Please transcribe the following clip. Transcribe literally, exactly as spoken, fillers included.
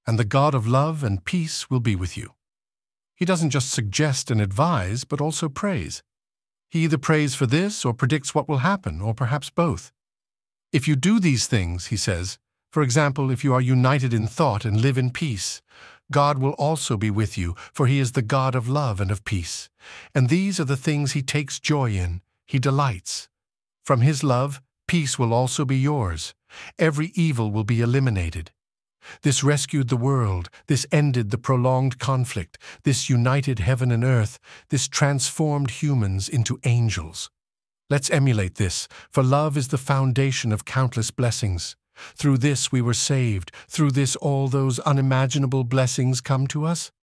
and the God of love and peace will be with you. He doesn't just suggest and advise, but also prays. He either prays for this or predicts what will happen, or perhaps both. If you do these things, he says, for example, if you are united in thought and live in peace, God will also be with you, for he is the God of love and of peace. And these are the things he takes joy in, he delights. From his love, peace will also be yours. Every evil will be eliminated. This rescued the world, this ended the prolonged conflict, this united heaven and earth, this transformed humans into angels. Let's emulate this, for love is the foundation of countless blessings. Through this we were saved, through this all those unimaginable blessings come to us.